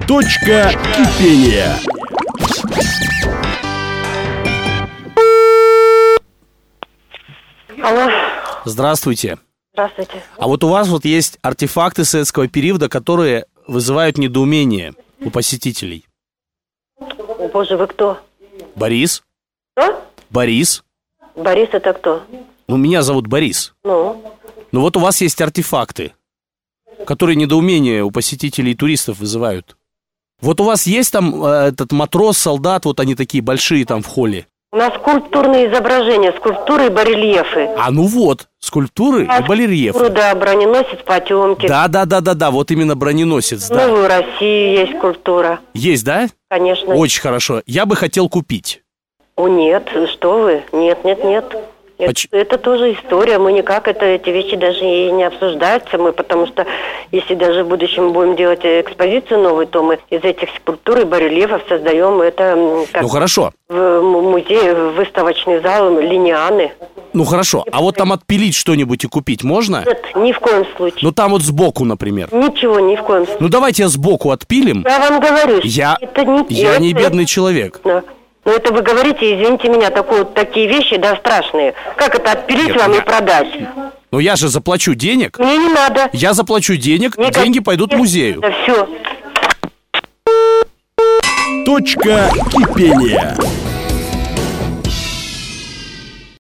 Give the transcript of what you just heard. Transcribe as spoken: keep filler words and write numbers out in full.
Точка кипения. Алло. Здравствуйте. Здравствуйте. А вот у вас вот есть артефакты советского периода, которые вызывают недоумение у посетителей. О, боже, вы кто? Борис. Кто? Борис. Борис это кто? Ну, меня зовут Борис. Ну? Ну вот у вас есть артефакты, которые недоумение у посетителей и туристов вызывают. Вот у вас есть там э, этот матрос, солдат, вот они такие большие там в холле. У нас скульптурные изображения, скульптуры и барельефы. А ну вот, скульптуры и барельефы. Да, броненосец Потемкин. Да, да, да, да, да, вот именно броненосец, да. Новую Россию есть скульптура. Есть, да? Конечно. Очень хорошо. Я бы хотел купить. О, нет, что вы? Нет, нет, нет. Это, Поч- это тоже история. Мы никак это, эти вещи даже и не обсуждаются. Мы, потому что если даже в будущем будем делать экспозицию новую, то мы из этих скульптур и барельефов создаем это м, как Ну хорошо. в м- музей, выставочный зал линианы. Ну хорошо. А вот там отпилить что-нибудь и купить можно? Нет, ни в коем случае. Ну там вот сбоку, например. Ничего, ни в коем случае. Ну давайте сбоку отпилим. Я вам говорю, что Я, это не... я это- не бедный человек. Да. Но это вы говорите, извините меня, такое, такие вещи, да, страшные. Как это отпилить Нет, вам я- и продать? Но я же заплачу денег. Мне не надо. Я заплачу денег, Никак- деньги пойдут музею. Да все. Точка кипения.